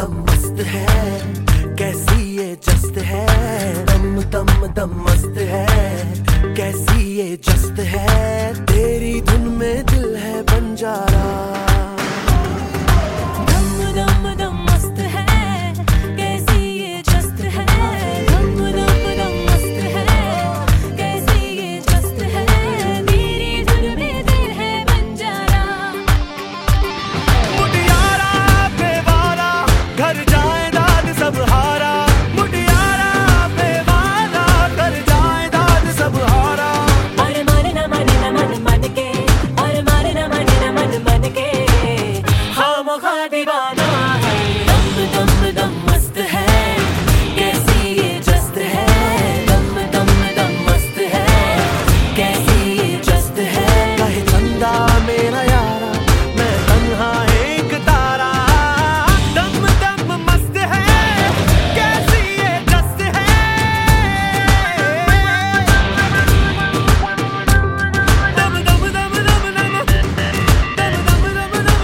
दम मस्त है, कैसी ये जस्त है। दम दम दम मस्त है, कैसी ये जस्त है। तेरी धुन में दिल है बंजारा। दम दम दम मस्त है, कैसी ये जस्त है। दम दम दम मस्त है, कैसी ये जस्त है। तेरी धुन में दिल है बंजारा। मुटियारा बेवारा घर जाए दाद सब हारा। मुटियारा बेवारा घर जाए दाद सब हारा। और मारे ना माने ना मन मन के, और मारे ना माने ना मन मन के। खामखा दीवाना है। दम दम दम मस्त है, कैसी ये जस्त है। दम दम दम मस्त है, कैसी ये जस्त है। कहे चंदा मेरा यारा, मैं तन्हा एक तारा। दम दम मस्त है, कैसी ये जस्त है। दम दम दम दम दम दम दम दम दम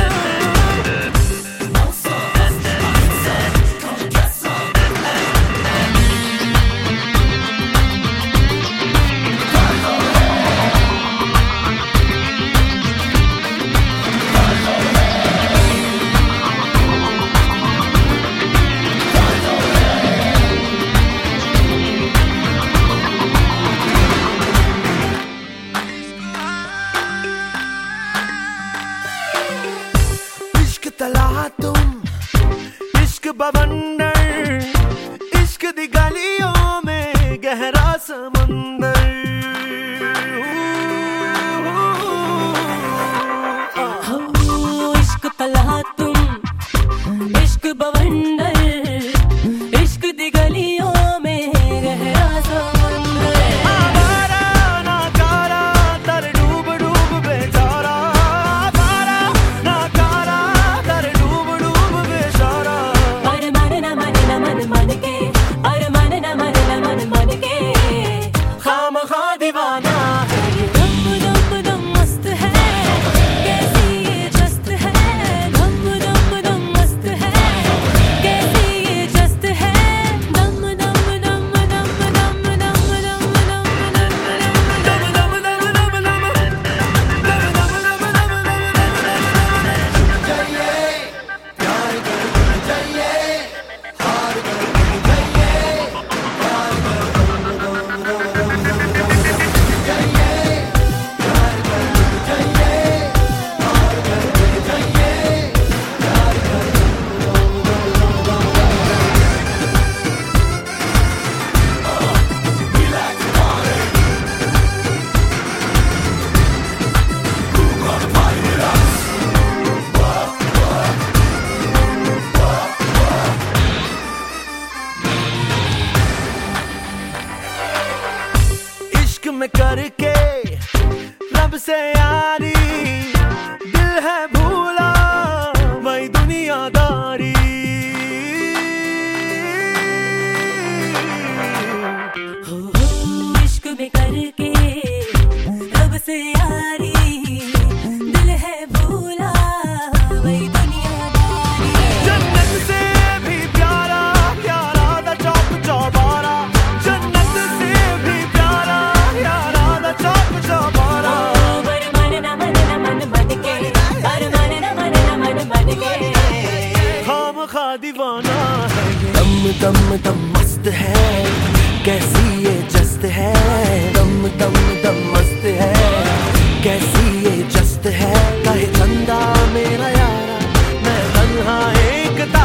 इश्क तला तुम, इश्क बवंडर, इश्क दी गलियों में गहरा समंदर। हो इश्क तला तुम, इश्क बवंडर, इश्क दी गलियों में गहरा समंदर। आवारा नाकारा तर डूब डूब बेचारा। आवारा नाकारा तर डूब डूब बेचारा। और माने ना माने ना मन मन के, और माने ना माने ना मन मन के। खामखा दीवाना है। दम दम दम मस्त है, कैसी ये जस्त है। दम दम दम मस्त है, कैसी ये जस्त है। दम दम दम दम दम दम दम दम दम दम। इश्क में करके रब से यारी, दिल है भूला वही दुनियादारी। हो इश्क में करके रब से यारी, दिल है भूला वही दुनियादारी। जन्नत से भी प्यारा प्यारा दा चौक चौबारा। जन्नत से भी प्यारा प्यारा दा चौक चौबारा। और माने ना माने ना मन मन के, और माने ना माने ना मन मन के। खामखा दीवाना है। दम दम दम मस्त है, कैसी ये जस्त है। दम दम दम मस्त है, कैसी ये जस्त है। कहे चंदा मेरा यारा, मैं तन्हा एक